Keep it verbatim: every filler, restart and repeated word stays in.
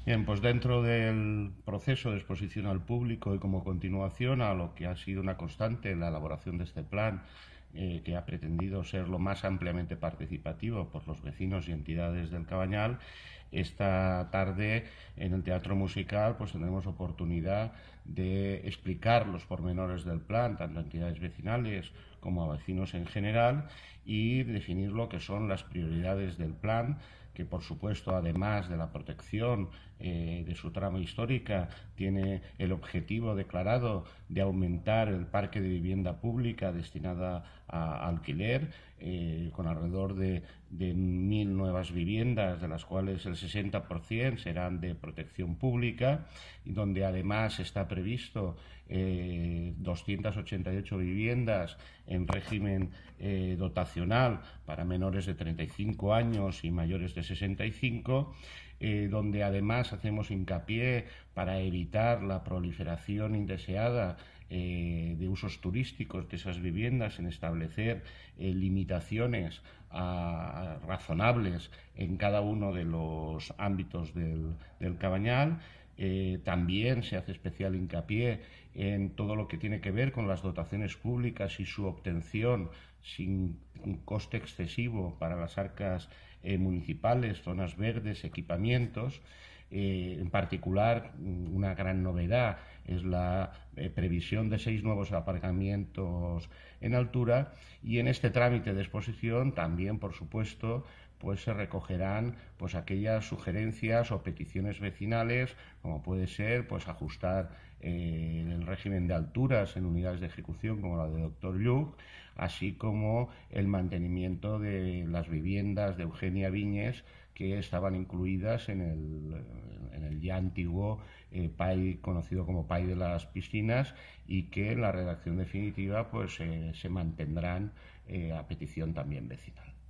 Bien, pues dentro del proceso de exposición al público y como continuación a lo que ha sido una constante en la elaboración de este plan, eh, que ha pretendido ser lo más ampliamente participativo por los vecinos y entidades del Cabañal, esta tarde en el Teatro Musical pues tendremos oportunidad de explicar los pormenores del plan, tanto a entidades vecinales como a vecinos en general, y definir lo que son las prioridades del plan, que por supuesto, además de la protección eh, de su trama histórica, tiene el objetivo declarado de aumentar el parque de vivienda pública destinada a alquiler, eh, con alrededor de, de mil nuevas viviendas, de las cuales el sesenta por ciento serán de protección pública, y donde además está previsto eh, doscientas ochenta y ocho viviendas en régimen eh, dotacional para menores de treinta y cinco años y mayores de sesenta y cinco, eh, donde además hacemos hincapié para evitar la proliferación indeseada eh, de usos turísticos de esas viviendas, en establecer eh, limitaciones a, a razonables en cada uno de los ámbitos del, del Cabañal. Eh, también se hace especial hincapié en todo lo que tiene que ver con las dotaciones públicas y su obtención sin un coste excesivo para las arcas eh, municipales, zonas verdes, equipamientos. Eh, en particular, una gran novedad es la eh, previsión de seis nuevos aparcamientos en altura, y en este trámite de exposición también, por supuesto, pues se recogerán pues aquellas sugerencias o peticiones vecinales, como puede ser pues ajustar eh, el régimen de alturas en unidades de ejecución como la de doctor Lluc, así como el mantenimiento de las viviendas de Eugenia Viñes que estaban incluidas en el, en el ya antiguo eh, P A I, conocido como P A I de las piscinas, y que en la redacción definitiva pues eh, se mantendrán eh, a petición también vecinal.